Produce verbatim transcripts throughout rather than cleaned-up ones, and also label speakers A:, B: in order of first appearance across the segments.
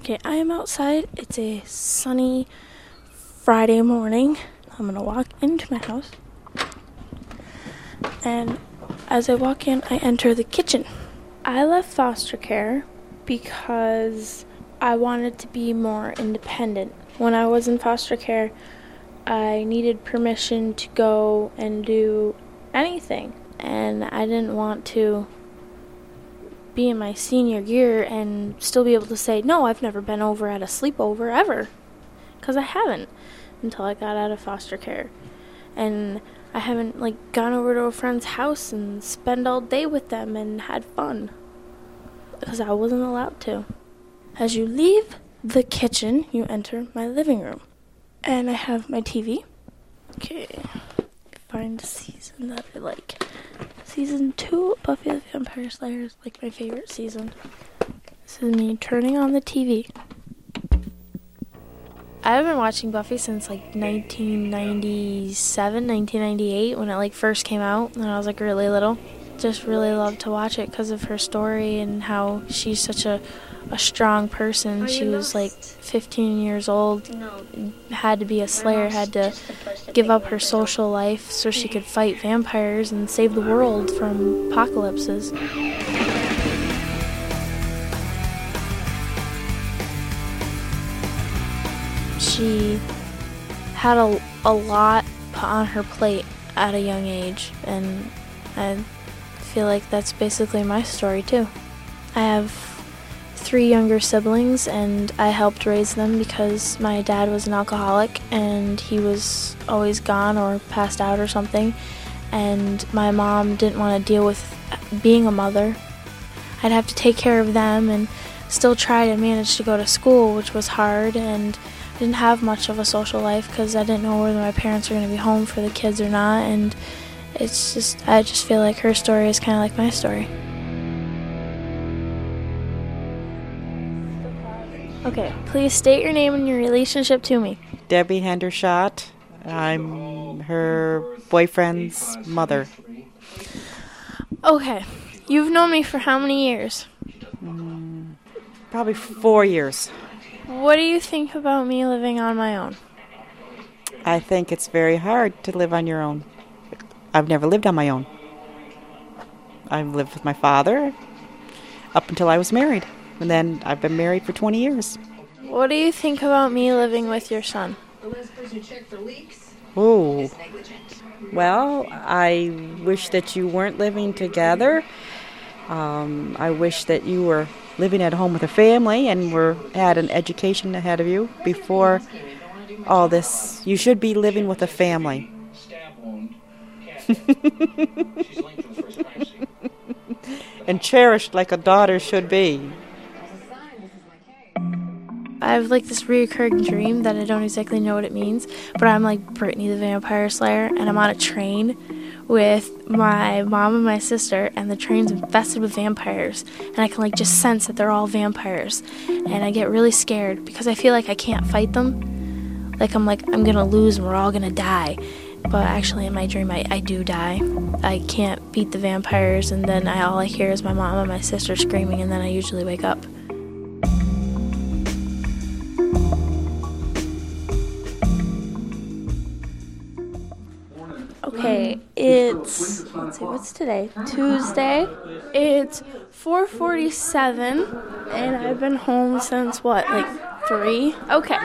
A: Okay, I am outside. It's a sunny Friday morning. I'm gonna walk into my house. And as I walk in, I enter the kitchen. I left foster care because I wanted to be more independent. When I was in foster care, I needed permission to go and do anything. And I didn't want to be in my senior year and still be able to say, no, I've never been over at a sleepover ever. Because I haven't until I got out of foster care. And I haven't, like, gone over to a friend's house and spend all day with them and had fun. Because I wasn't allowed to. As you leave the kitchen, you enter my living room. And I have my T V. Okay. Find a season that I like. Season two of Buffy the Vampire Slayer is like my favorite season. This is me turning on the T V. I've been watching Buffy since like nineteen ninety-seven, nineteen ninety-eight, when it like first came out, when I was like really little. Just really loved to watch it because of her story and how she's such a, a strong person. She was like fifteen years old, had to be a slayer, had to give up her social life so she could fight vampires and save the world from apocalypses. She had a, a lot put on her plate at a young age, and I feel like that's basically my story too. I have three younger siblings, and I helped raise them because my dad was an alcoholic and he was always gone or passed out or something, and my mom didn't want to deal with being a mother. I'd have to take care of them and still try to manage to go to school, which was hard, and I didn't have much of a social life because I didn't know whether my parents were going to be home for the kids or not, and it's just, I just feel like her story is kind of like my story. Okay, please state your name and your relationship to me.
B: Debbie Hendershot. I'm her boyfriend's mother.
A: Okay, you've known me for how many years?
B: Mm, probably four years.
A: What do you think about me living on my own?
B: I think it's very hard to live on your own. I've never lived on my own. I've lived with my father up until I was married. And then I've been married for twenty years.
A: What do you think about me living with your son?
B: Oh, well, I wish that you weren't living together. Um, I wish that you were living at home with a family and were had an education ahead of you before all this. You should be living with a family. And cherished like a daughter should be.
A: I have like this recurring dream that I don't exactly know what it means, but I'm like Brittany the Vampire Slayer, and I'm on a train with my mom and my sister, and the train's infested with vampires, and I can like just sense that they're all vampires, and I get really scared because I feel like I can't fight them. Like I'm like, I'm gonna lose and we're all gonna die. But actually in my dream I, I do die. I can't beat the vampires, and then I, all I hear is my mom and my sister screaming, and then I usually wake up. Okay, it's, let's see, what's today? Tuesday. It's four forty-seven, and I've been home since, what, like three? Okay.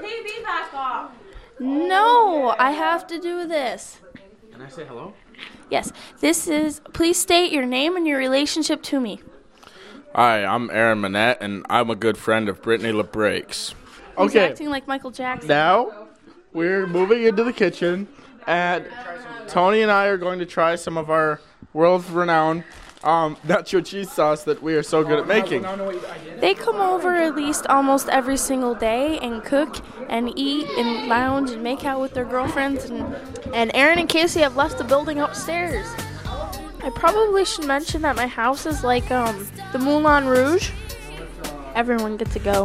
A: No, I have to do this.
C: Can I say hello?
A: Yes, this is, please state your name and your relationship to me.
C: Hi, I'm Aaron Manette, and I'm a good friend of Brittany LeBrakes.
A: He's
D: Okay.
A: acting like Michael Jackson.
D: Now, we're moving into the kitchen, and Tony and I are going to try some of our world-renowned um, nacho cheese sauce that we are so good at making.
A: They come over at least almost every single day and cook and eat and lounge and make out with their girlfriends. And, and Aaron and Casey have left the building upstairs. I probably should mention that my house is like um, the Moulin Rouge. Everyone gets to go.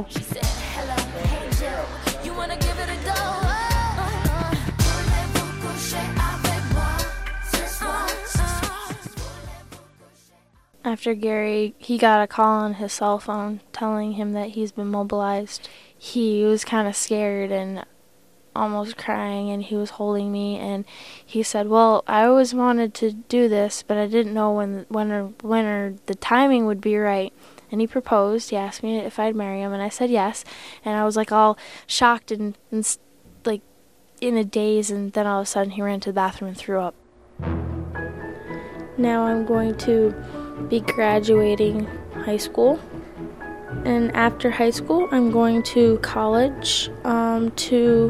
A: after Gary, he got a call on his cell phone telling him that he's been mobilized. He was kind of scared and almost crying, and he was holding me, and he said, well, I always wanted to do this, but I didn't know when when or when or the timing would be right. And he proposed. He asked me if I'd marry him, and I said yes. And I was like all shocked and, and like in a daze, and then all of a sudden he ran to the bathroom and threw up. Now I'm going to be graduating high school. And after high school, I'm going to college um, to...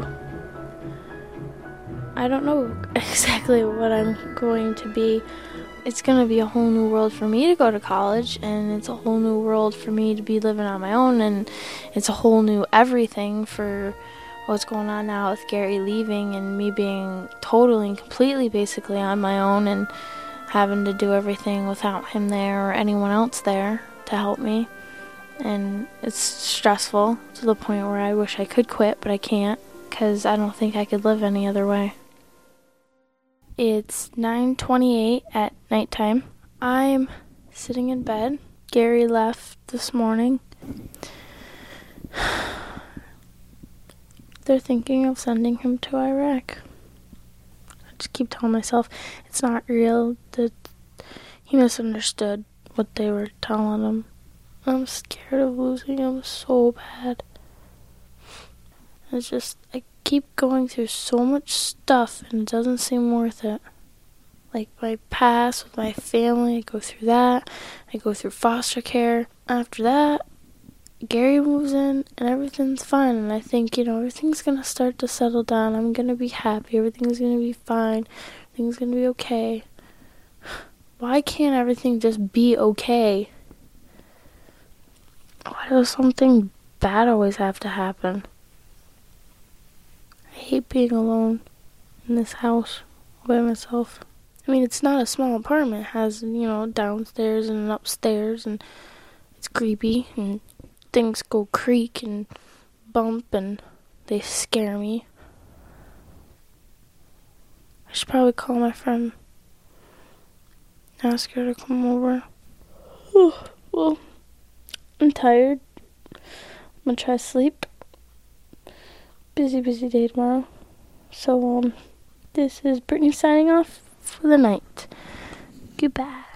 A: I don't know exactly what I'm going to be. It's going to be a whole new world for me to go to college, and it's a whole new world for me to be living on my own, and it's a whole new everything for what's going on now with Gary leaving and me being totally and completely basically on my own and having to do everything without him there or anyone else there to help me. And it's stressful to the point where I wish I could quit, but I can't because I don't think I could live any other way. It's nine twenty-eight at nighttime. I'm sitting in bed. Gary left this morning. They're thinking of sending him to Iraq. I just keep telling myself it's not real, that he misunderstood what they were telling him. I'm scared of losing him so bad. It's just, I keep going through so much stuff and it doesn't seem worth it. Like my past with my family, I go through that. I go through foster care. After that, Gary moves in and everything's fine. And I think, you know, everything's going to start to settle down. I'm going to be happy. Everything's going to be fine. Everything's going to be okay. Why can't everything just be okay? Why does something bad always have to happen? I hate being alone in this house by myself. I mean, it's not a small apartment. It has, you know, downstairs and an upstairs, and it's creepy, and things go creak and bump, and they scare me. I should probably call my friend, ask her to come over. Oh, well, I'm tired. I'm gonna try to sleep. Busy, busy day tomorrow. So, um, this is Brittany signing off for the night. Goodbye.